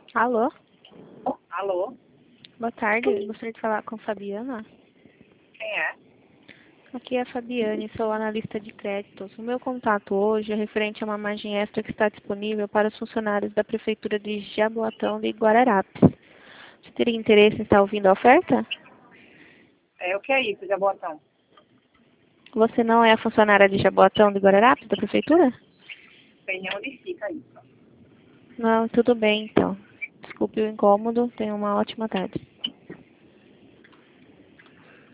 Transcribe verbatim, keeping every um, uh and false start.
Alô? Alô? Boa tarde, gostaria de falar com a Fabiana. Quem é? Aqui é a Fabiane, sou analista de créditos. O meu contato hoje é referente a uma margem extra que está disponível para os funcionários da Prefeitura de Jaboatão de Guararapes. Você teria interesse em estar ouvindo a oferta? É, o que é isso, Jabotão? Você não é a funcionária de Jaboatão de Guararapes, da Prefeitura? Sei nem onde fica isso. Não, tudo bem então. Desculpe o incômodo, tenha uma ótima tarde.